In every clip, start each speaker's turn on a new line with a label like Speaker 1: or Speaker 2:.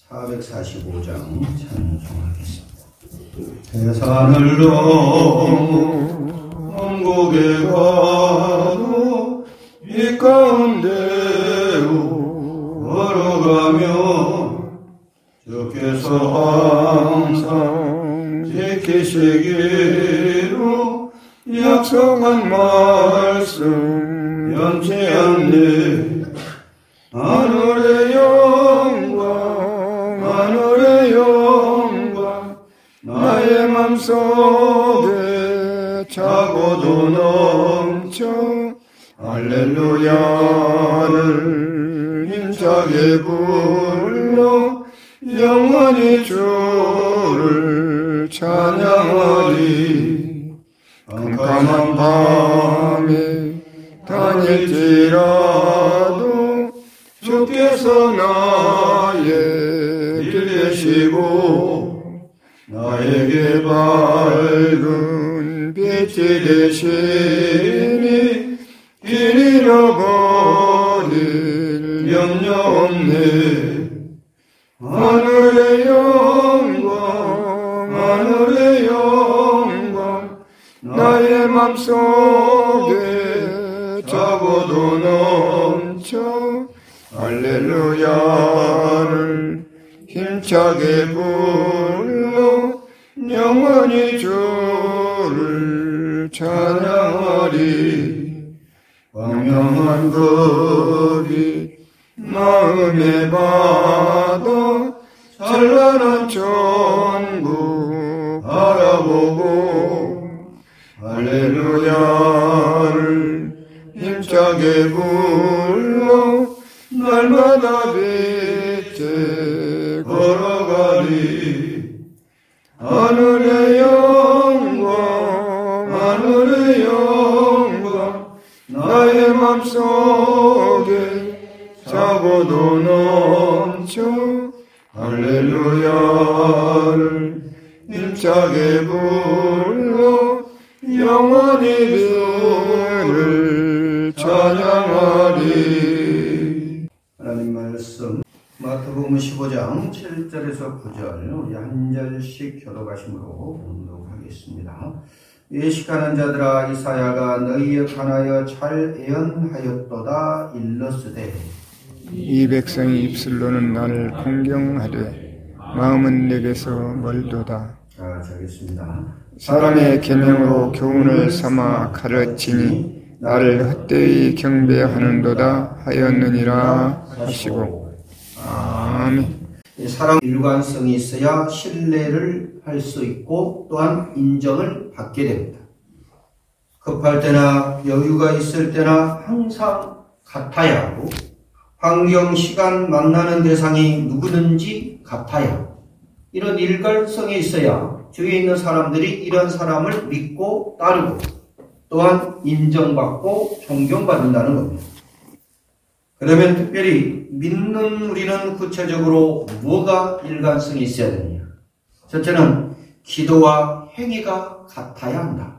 Speaker 1: 445장 찬송하겠습니다. 태산을 넘어 왕국에 가도 이 가운데 걸어가며 주께서 항상 지키시기로 약속한 말씀 변치 않네. 하늘의 영광 하늘의 영광 나의 맘속에 차고도 넘쳐 할렐루야를 힘차게 불러 영원히 주를 찬양하리. 깜깜한 밤에 다닐지라도 주께서 나의 길 되시고 나에게 밝은 빛이 되시니 길 잃어버릴 염려 없네. 하늘의 영광 하늘의 영광 나의 맘속에 차고도 넘쳐 할렐루야를 힘차게 불러 영원히 주를 찬양하리. 광명한 거리 마음에 받아 찬란한 천국 바라보고 할렐루야를 힘차게 불러 날마다 빛에 걸어가리. 하늘의 영광 하늘의 영광 나의 맘속에 차고도 넘쳐 할렐루야를 힘차게 불러 영원히 주를 찬양하리. 하나님 말씀 마태복음 15장 7절에서 9절 우리 한 절씩 교독하심으로 봉독하겠습니다. 예식하는 자들아 이사야가 너희에 관하여 잘 예언하였도다. 일러스되
Speaker 2: 이 백성이 입술로는 나를 공경하되 마음은 내게서 멀도다.
Speaker 1: 하겠습니다.
Speaker 2: 사람의 계명으로 교훈을 삼아 가르치니 나를 헛되이 경배하는도다 하였느니라 하시고. 아멘.
Speaker 1: 사람 일관성이 있어야 신뢰를 할 수 있고 또한 인정을 받게 됩니다. 급할 때나 여유가 있을 때나 항상 같아야 하고 환경, 시간, 만나는 대상이 누구든지 같아야 하고 이런 일관성이 있어야 주위에 있는 사람들이 이런 사람을 믿고 따르고 또한 인정받고 존경받는다는 겁니다. 그러면 특별히 믿는 우리는 구체적으로 뭐가 일관성이 있어야 되느냐? 첫째는 기도와 행위가 같아야 한다.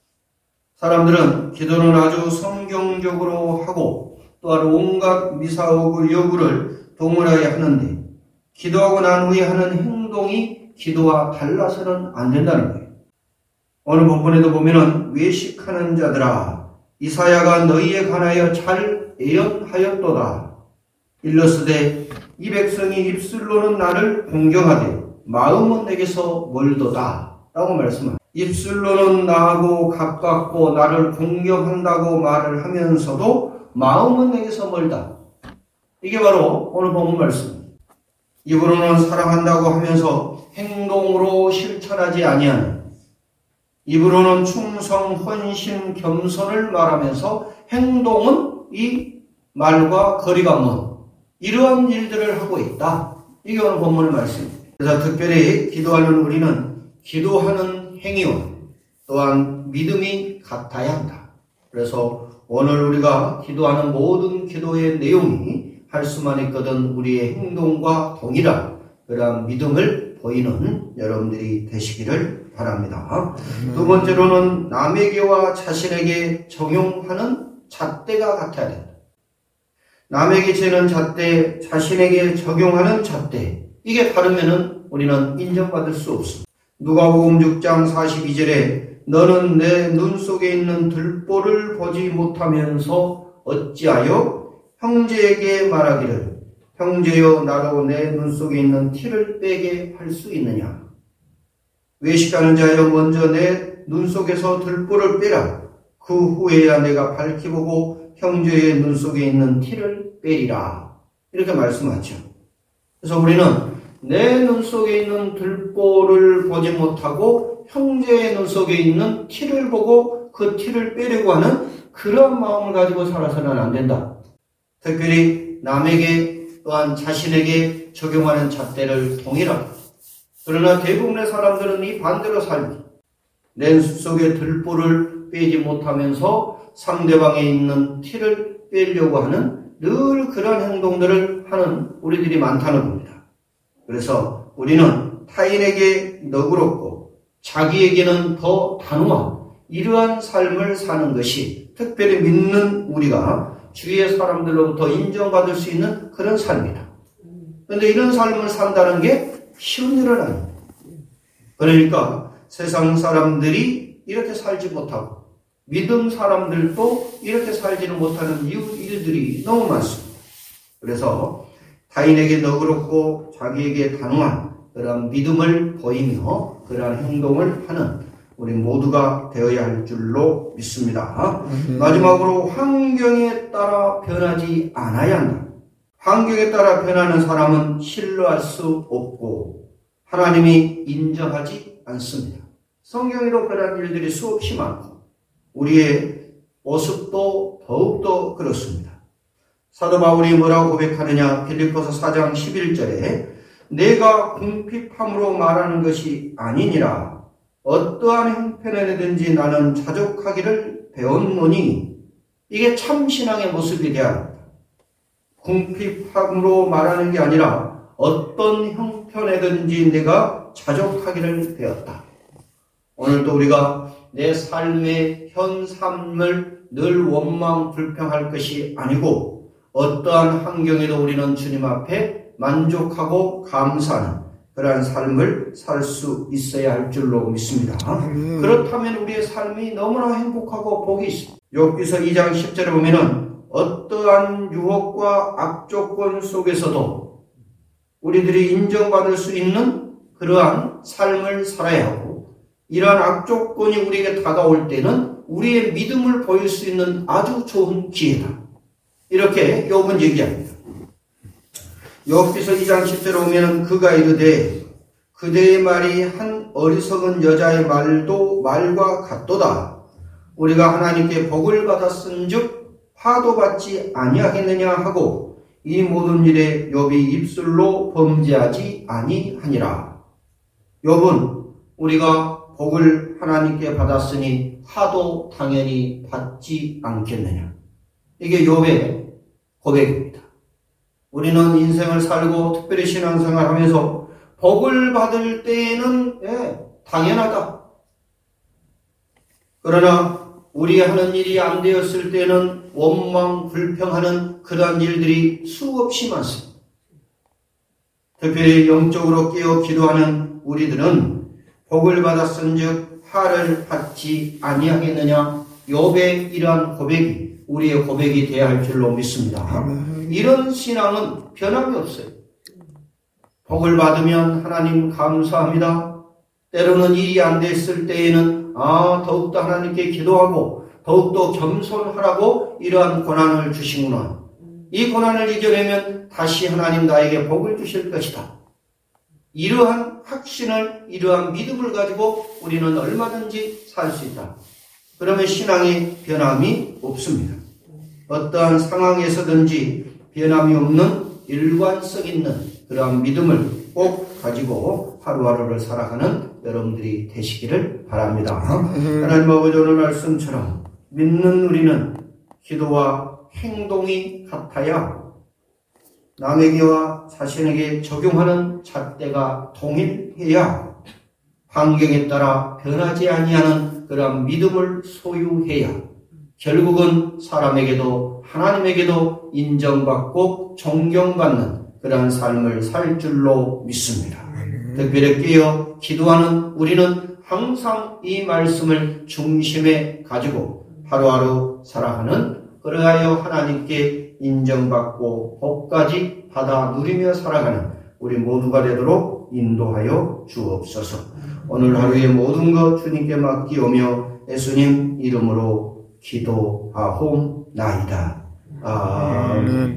Speaker 1: 사람들은 기도는 아주 성경적으로 하고 또한 온갖 미사오구 요구를 동원하여 하는데 기도하고 난 후에 하는 행동이 기도와 달라서는 안 된다는 거예요. 오늘 본문에도 보면은 외식하는 자들아 이사야가 너희에 관하여 잘 예언하였도다. 일러스되 이 백성이 입술로는 나를 공경하되 마음은 내게서 멀도다 라고 말씀합니다. 입술로는 나하고 가깝고 나를 공경한다고 말을 하면서도 마음은 내게서 멀다. 이게 바로 오늘 본문 말씀입니다. 입으로는 사랑한다고 하면서 행동으로 실천하지 아니하는, 입으로는 충성, 헌신, 겸손을 말하면서 행동은 이 말과 거리가 먼 이러한 일들을 하고 있다. 이게 오늘 본문의 말씀입니다. 그래서 특별히 기도하는 우리는 기도하는 행위와 또한 믿음이 같아야 한다. 그래서 오늘 우리가 기도하는 모든 기도의 내용이 할 수만 있거든 우리의 행동과 동일한 그러한 믿음을 보이는 여러분들이 되시기를 바랍니다. 두 번째로는 남에게와 자신에게 적용하는 잣대가 같아야 된다. 남에게 재는 잣대, 자신에게 적용하는 잣대, 이게 다르면은 우리는 인정받을 수 없습니다. 누가복음 6장 42절에 너는 내 눈 속에 있는 들보를 보지 못하면서 어찌하여 형제에게 말하기를 형제여 나로 내 눈 속에 있는 티를 빼게 할 수 있느냐. 외식하는 자여 먼저 내 눈 속에서 들보를 빼라. 그 후에야 내가 밝히 보고 형제의 눈 속에 있는 티를 빼리라. 이렇게 말씀하죠. 그래서 우리는 내 눈 속에 있는 들보를 보지 못하고 형제의 눈 속에 있는 티를 보고 그 티를 빼려고 하는 그런 마음을 가지고 살아서는 안 된다. 특별히 남에게 또한 자신에게 적용하는 잣대를 동일하다. 그러나 대부분의 사람들은 이 반대로 살고 내 눈 속에 들보를 빼지 못하면서 상대방에 있는 티를 빼려고 하는 늘 그런 행동들을 하는 우리들이 많다는 겁니다. 그래서 우리는 타인에게 너그럽고 자기에게는 더 단호한 이러한 삶을 사는 것이 특별히 믿는 우리가 주위의 사람들로부터 인정받을 수 있는 그런 삶이다. 그런데 이런 삶을 산다는 게 쉬운 일은 아닙니다. 그러니까 세상 사람들이 이렇게 살지 못하고 믿음 사람들도 이렇게 살지는 못하는 일들이 너무 많습니다. 그래서 타인에게 너그럽고 자기에게 단호한 그런 믿음을 보이며 그러한 행동을 하는 우리 모두가 되어야 할 줄로 믿습니다. 마지막으로 환경에 따라 변하지 않아야 한다. 환경에 따라 변하는 사람은 신뢰할 수 없고 하나님이 인정하지 않습니다. 성경에도 그런 일들이 수없이 많고 우리의 모습도 더욱더 그렇습니다. 사도 바울이 뭐라고 고백하느냐. 빌립보서 4장 11절에 내가 궁핍함으로 말하는 것이 아니니라. 어떠한 형편에든지 나는 자족하기를 배웠노니. 이게 참 신앙의 모습이 되어야 합니다. 궁핍함으로 말하는 게 아니라 어떤 형편에든지 내가 자족하기를 배웠다. 오늘도 우리가 내 삶의 현 삶을 늘 원망 불평할 것이 아니고 어떠한 환경에도 우리는 주님 앞에 만족하고 감사하는 그러한 삶을 살 수 있어야 할 줄로 믿습니다. 그렇다면 우리의 삶이 너무나 행복하고 복이 있습니다. 욥기서 2장 10절에 보면은 어떠한 유혹과 악조건 속에서도 우리들이 인정받을 수 있는 그러한 삶을 살아야 하고 이러한 악조건이 우리에게 다가올 때는 우리의 믿음을 보일 수 있는 아주 좋은 기회다. 이렇게 욥은 얘기합니다. 욥기서 2장 10절에 보면 그가 이르되 그대의 말이 한 어리석은 여자의 말도 말과 같도다. 우리가 하나님께 복을 받았은즉 화도 받지 아니하겠느냐 하고 이 모든 일에 욥이 입술로 범죄하지 아니하니라. 욥은 우리가 복을 하나님께 받았으니 화도 당연히 받지 않겠느냐. 이게 욥의 고백입니다. 우리는 인생을 살고 특별히 신앙생활 하면서 복을 받을 때에는 당연하다. 그러나 우리 하는 일이 안 되었을 때는 원망 불평하는 그러한 일들이 수없이 많습니다. 특별히 영적으로 깨어 기도하는 우리들은 복을 받았은즉 화를 받지 아니하겠느냐. 욥의 이러한 고백이 우리의 고백이 되어야 할 줄로 믿습니다. 이런 신앙은 변함이 없어요. 복을 받으면 하나님 감사합니다. 때로는 일이 안 됐을 때에는 더욱더 하나님께 기도하고 더욱더 겸손하라고 이러한 고난을 주시구나. 이 고난을 이겨내면 다시 하나님 나에게 복을 주실 것이다. 이러한 확신을, 이러한 믿음을 가지고 우리는 얼마든지 살 수 있다. 그러면 신앙의 변함이 없습니다. 어떠한 상황에서든지 변함이 없는 일관성 있는 그러한 믿음을 꼭 가지고 하루하루를 살아가는 여러분들이 되시기를 바랍니다. 하나님 아버지 오늘 말씀처럼 믿는 우리는 기도와 행동이 같아야 하고 남에게와 자신에게 적용하는 잣대가 동일해야 하고 환경에 따라 변하지 아니하는 그러한 믿음을 소유해야 결국은 사람에게도 하나님에게도 인정받고 존경받는 그러한 삶을 살 줄로 믿습니다. 특별히 깨어 기도하는 우리는 항상 이 말씀을 중심에 가지고 하루하루 살아가는, 그러하여 하나님께 인정받고 복까지 받아 누리며 살아가는 우리 모두가 되도록 인도하여 주옵소서. 오늘 하루의 모든 것 주님께 맡기오며 예수님 이름으로 기도하옵나이다. 아멘.